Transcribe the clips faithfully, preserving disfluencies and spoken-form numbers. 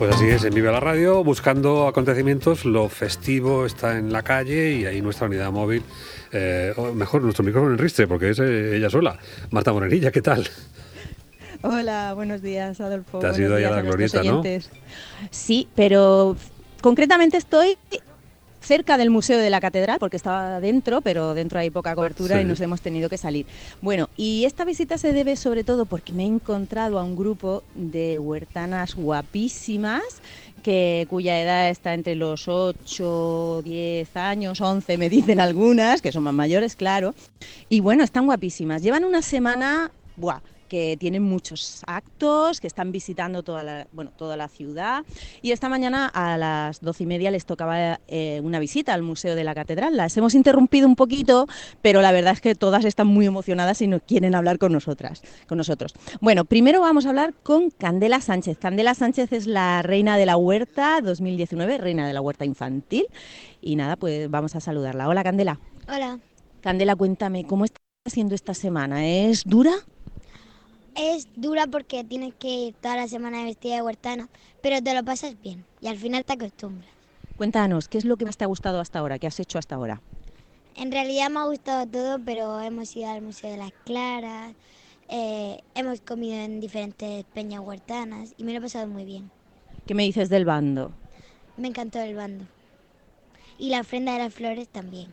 Pues así es, en Vive la Radio, buscando acontecimientos, lo festivo está en la calle y ahí nuestra unidad móvil, eh, o mejor, nuestro micrófono en ristre, porque es eh, ella sola. Marta Morenilla, ¿qué tal? Hola, buenos días, Adolfo. Te has buenos ido ahí a días la a nuestros glorieta, ¿no? oyentes. Sí, pero concretamente estoy cerca del Museo de la Catedral, porque estaba dentro, pero dentro hay poca cobertura Sí. y nos hemos tenido que salir. Bueno, y esta visita se debe sobre todo porque me he encontrado a un grupo de huertanas guapísimas, que cuya edad está entre los ocho, diez años, once me dicen algunas, que son más mayores, claro. Y bueno, están guapísimas. Llevan una semana, ¡buah!, que tienen muchos actos, que están visitando toda la, bueno, toda la ciudad. Y esta mañana a las doce y media les tocaba eh, una visita al Museo de la Catedral. Las hemos interrumpido un poquito, pero la verdad es que todas están muy emocionadas y no quieren hablar con nosotras, con nosotros. Bueno, primero vamos a hablar con Candela Sánchez. Candela Sánchez es la reina de la huerta dos mil diecinueve, reina de la huerta infantil. Y nada, pues vamos a saludarla. Hola, Candela. Hola. Candela, cuéntame, ¿cómo está siendo esta semana? ¿Es dura? Es dura porque tienes que ir toda la semana vestida de huertana, pero te lo pasas bien y al final te acostumbras. Cuéntanos, ¿qué es lo que más te ha gustado hasta ahora? ¿Qué has hecho hasta ahora? En realidad me ha gustado todo, pero hemos ido al Museo de las Claras, eh, hemos comido en diferentes peñas huertanas y me lo he pasado muy bien. ¿Qué me dices del bando? Me encantó el bando. Y la ofrenda de las flores también.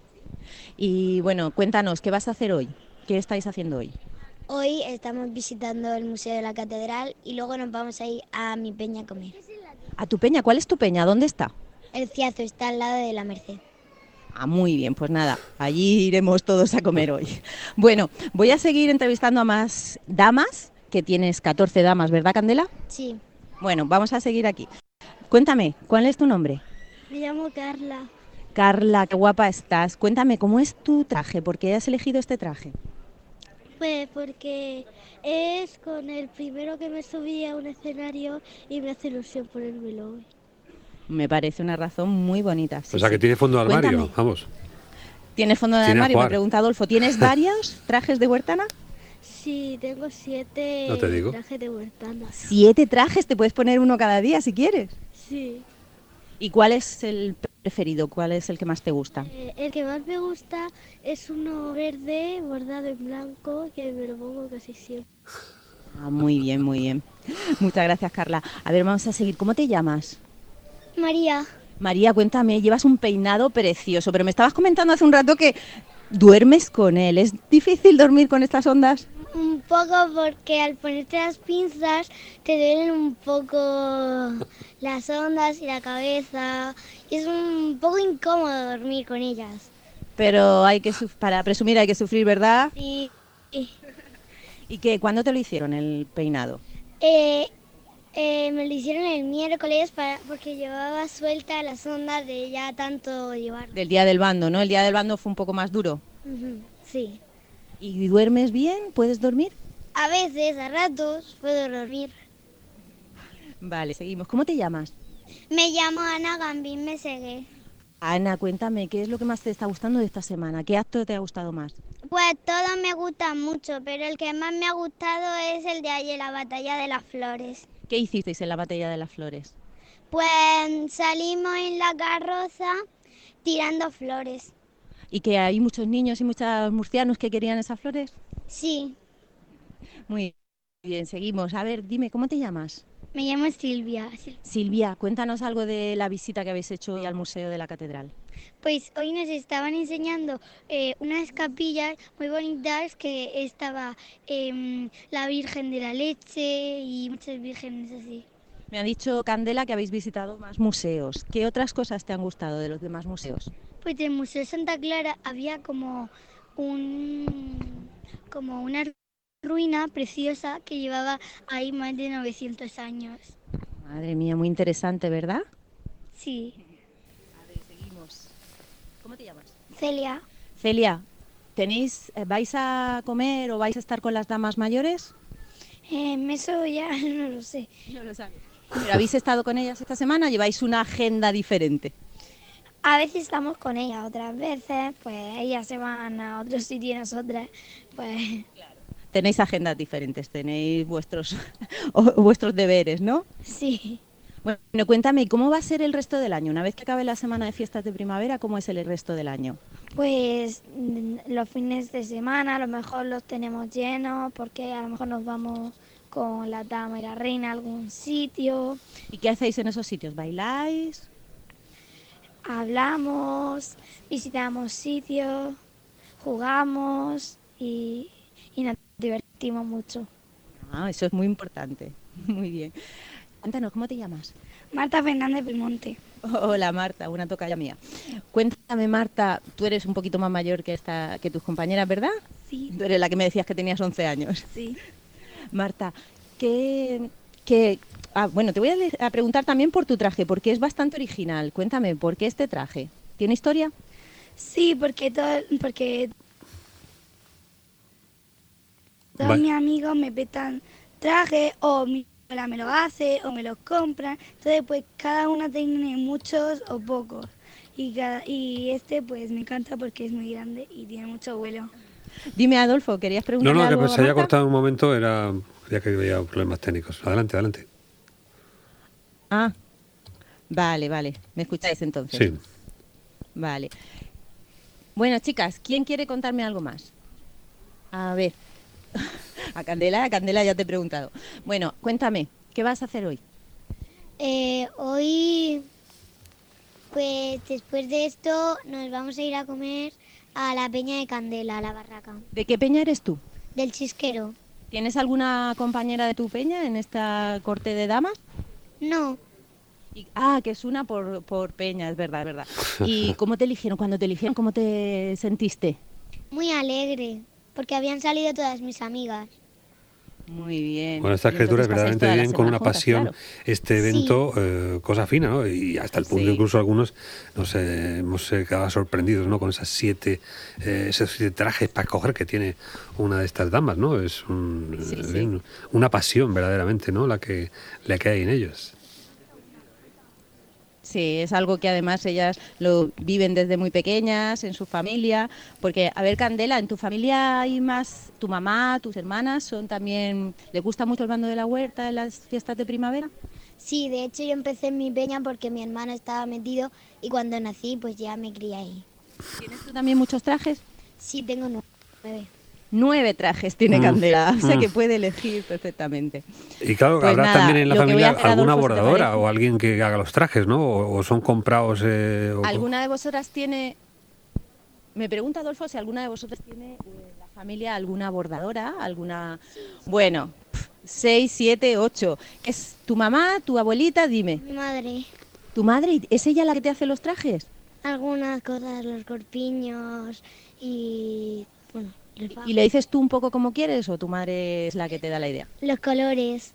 Y bueno, cuéntanos, ¿qué vas a hacer hoy? ¿Qué estáis haciendo hoy? Hoy estamos visitando el Museo de la Catedral y luego nos vamos a ir a mi peña a comer. ¿A tu peña? ¿Cuál es tu peña? ¿Dónde está? El Ciazo está al lado de la Merced. Ah, muy bien, pues nada, allí iremos todos a comer hoy. Bueno, voy a seguir entrevistando a más damas, que tienes catorce damas, ¿verdad, Candela? Sí. Bueno, vamos a seguir aquí. Cuéntame, ¿cuál es tu nombre? Me llamo Carla. Carla, qué guapa estás. Cuéntame, ¿cómo es tu traje? ¿Por qué has elegido este traje? Pues porque es con el primero que me subí a un escenario y me hace ilusión ponérmelo hoy. Me parece una razón muy bonita. Sí, o sea, sí. que tiene fondo de armario, Cuéntame. vamos. ¿Tienes fondo de Tiene a armario? Me jugar. pregunta Adolfo. ¿Tienes varios trajes de huertana? Sí, tengo siete No te digo. trajes de huertana. ¿Siete trajes? Te puedes poner uno cada día si quieres. Sí. ¿Y cuál es el preferido? ¿Cuál es el que más te gusta? Eh, el que más me gusta es uno verde bordado en blanco, que me lo pongo casi siempre. Ah, muy bien, muy bien. Muchas gracias, Carla. A ver, vamos a seguir. ¿Cómo te llamas? María. María, cuéntame, llevas un peinado precioso, pero me estabas comentando hace un rato que duermes con él. ¿Es difícil dormir con estas ondas? Un poco porque al ponerte las pinzas te duelen un poco las ondas y la cabeza y es un poco incómodo dormir con ellas. Pero hay que suf- para presumir hay que sufrir, ¿verdad? Y, y, ¿Y qué? ¿Cuándo te lo hicieron el peinado? eh, eh, me lo hicieron el miércoles para, porque llevaba suelta las ondas de ya tanto llevar. Del día del bando, ¿no? El día del bando fue un poco más duro. Ujú, sí. ¿Y duermes bien? ¿Puedes dormir? A veces, a ratos, puedo dormir. Vale, seguimos. ¿Cómo te llamas? Me llamo Ana Gambín Meseguer. Ana, cuéntame, ¿qué es lo que más te está gustando de esta semana? ¿Qué acto te ha gustado más? Pues todos me gustan mucho, pero el que más me ha gustado es el de ayer, la batalla de las flores. ¿Qué hicisteis en la batalla de las flores? Pues salimos en la carroza tirando flores. ¿Y que hay muchos niños y muchos murcianos que querían esas flores? Sí, Muy bien, seguimos. A ver, dime, ¿cómo te llamas? me llamo Silvia. Silvia, cuéntanos algo de la visita que habéis hecho hoy al Museo de la Catedral. Pues hoy nos estaban enseñando eh, unas capillas muy bonitas que estaba eh, la Virgen de la Leche y muchas vírgenes así. Me ha dicho Candela que habéis visitado más museos. ¿Qué otras cosas te han gustado de los demás museos? Pues en el Museo Santa Clara había como un como una ruina preciosa que llevaba ahí más de novecientos años. Madre mía, muy interesante, ¿verdad? Sí. A ver, seguimos. ¿Cómo te llamas? Celia. Celia, ¿tenéis, eh, vais a comer o vais a estar con las damas mayores? Eh, eso ya no lo sé. No lo sabes. ¿Pero habéis estado con ellas esta semana? ¿Lleváis una agenda diferente? A veces estamos con ellas, otras veces pues ellas se van a otro sitio y nosotras pues... Tenéis agendas diferentes, tenéis vuestros, o- vuestros deberes, ¿no? Sí. Bueno, cuéntame, ¿cómo va a ser el resto del año? Una vez que acabe la semana de fiestas de primavera, ¿cómo es el resto del año? Pues mm, los fines de semana a lo mejor los tenemos llenos porque a lo mejor nos vamos con la dama y la reina a algún sitio, ¿Y qué hacéis en esos sitios? ¿Bailáis? hablamos, visitamos sitios, jugamos y, y nos divertimos mucho. Ah, eso es muy importante. Muy bien. Cuéntanos, ¿cómo te llamas? Marta Fernández Belmonte. Hola Marta, una tocaya mía. Cuéntame Marta, tú eres un poquito más mayor que esta, que tus compañeras, ¿verdad? Sí, Tú eres la que me decías que tenías once años. sí. Marta, ¿qué, qué- ah, bueno, te voy a, de- a preguntar también por tu traje, porque es bastante original. Cuéntame, ¿por qué este traje? ¿Tiene historia? Sí, porque, todo, porque todos Vale. mis amigos me petan trajes o mi abuela me lo hace o me los compran. Entonces, pues cada una tiene muchos o pocos. Y, cada, y este pues me encanta porque es muy grande y tiene mucho vuelo. Dime, Adolfo, ¿querías No, preguntarle no, que algo pues a se haya Marta? cortado un momento, era ya que había problemas técnicos. Adelante, adelante. Ah, vale, vale. ¿Me escucháis entonces? Sí. Vale. Bueno, chicas, ¿quién quiere contarme algo más? A ver. A Candela, a Candela ya te he preguntado. Bueno, cuéntame, ¿qué vas a hacer hoy? Eh, hoy, pues después de esto, nos vamos a ir a comer a la Peña de Candela, a la barraca, ¿De qué peña eres tú? del Chisquero. ¿Tienes alguna compañera de tu peña en esta corte de damas? No, Y- ah, que es una por, por peña, es verdad, es verdad. ¿Y cómo te eligieron? Cuando te eligieron, ¿cómo te sentiste? muy alegre, porque habían salido todas mis amigas. Muy bien. Bueno, estas Y criaturas entonces pasáis verdaderamente toda la vienen con semana una juntas, pasión claro. este evento, eh, cosa fina, ¿no? Y hasta el punto Sí. incluso algunos nos eh, hemos eh, quedado sorprendidos, ¿no? Con esas siete, eh, esos siete trajes para escoger que tiene una de estas damas, ¿no? Es un, Sí, en sí. fin, una pasión verdaderamente, ¿no? La que, la que hay en ellos. Sí, es algo que además ellas lo viven desde muy pequeñas, en su familia, porque, a ver, Candela, ¿en tu familia hay más, tu mamá, tus hermanas, son también, les gusta mucho el bando de la huerta en las fiestas de primavera? Sí, de hecho yo empecé en mi peña porque mi hermano estaba metido y cuando nací pues ya me crié ahí. ¿Tienes tú también muchos trajes? Sí, tengo nueve. Nueve trajes tiene Mm, Candela, o sea mm. que puede elegir perfectamente. Y claro, Pues habrá nada, también en la lo que voy familia a hacer, alguna Adolfo, si te bordadora parece. o alguien que haga los trajes, ¿no? O, o son comprados. Eh, o- ¿Alguna de vosotras tiene, me pregunta Adolfo si alguna de vosotras tiene eh, en la familia alguna bordadora, alguna, bueno, pf, seis, siete, ocho. ¿Es tu mamá, tu abuelita? Dime. Mi madre, ¿Tu madre? ¿Es ella la que te hace los trajes? algunas cosas, los corpiños y bueno, el fa- ¿Y le dices tú un poco como quieres o tu madre es la que te da la idea? los colores.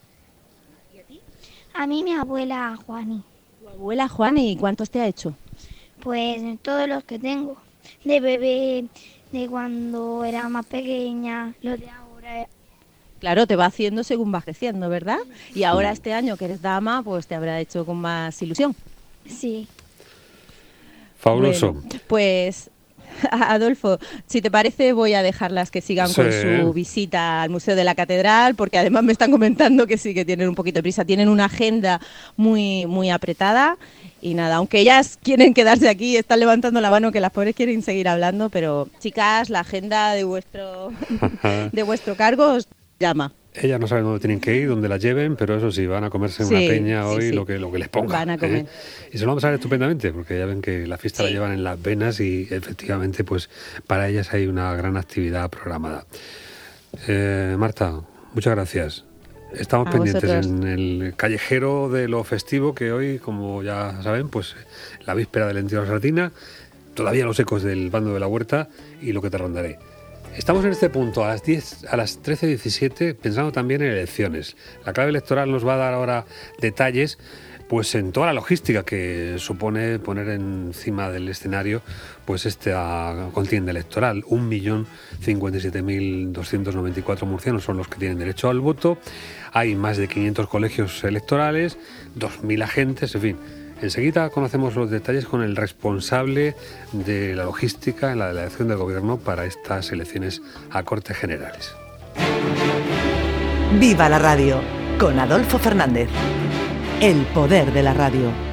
A mí mi abuela Juani, Tu abuela Juani, ¿y cuántos te ha hecho? pues todos los que tengo, de bebé, de cuando era más pequeña, los de ahora. Claro, te va haciendo según vas creciendo, ¿verdad? Y ahora este año que eres dama, pues te habrá hecho con más ilusión. Sí. Fabuloso. Bueno, pues Adolfo, si te parece voy a dejarlas que sigan con Sí. su visita al Museo de la Catedral, porque además me están comentando que sí que tienen un poquito de prisa, tienen una agenda muy muy apretada y nada, aunque ellas quieren quedarse aquí, están levantando la mano que las pobres quieren seguir hablando, pero chicas, la agenda de vuestro de vuestro cargo os llama. Ellas no saben dónde tienen que ir, dónde las lleven, pero eso sí, van a comerse Sí, una peña sí, hoy, sí. lo que lo que les ponga. Van a comer. ¿eh? Y se lo vamos a ver estupendamente, porque ya ven que la fiesta la Sí. llevan en las venas y efectivamente, pues para ellas hay una gran actividad programada. Eh, Marta, muchas gracias. Estamos A pendientes vosotros. en el callejero de lo festivo, que hoy, como ya saben, pues la víspera del entierro de la sardina, todavía los ecos del bando de la huerta y lo que te rondaré. Estamos en este punto a las diez, a las trece diecisiete, pensando también en elecciones. La clave electoral nos va a dar ahora detalles, pues en toda la logística que supone poner encima del escenario, pues esta contienda electoral. Un millón cincuenta y siete mil doscientos noventa y cuatro murcianos son los que tienen derecho al voto. Hay más de quinientos colegios electorales, dos mil agentes, en fin. Enseguida conocemos los detalles con el responsable de la logística en la delegación del Gobierno para estas elecciones a Cortes Generales. Viva la radio con Adolfo Fernández. El poder de la radio.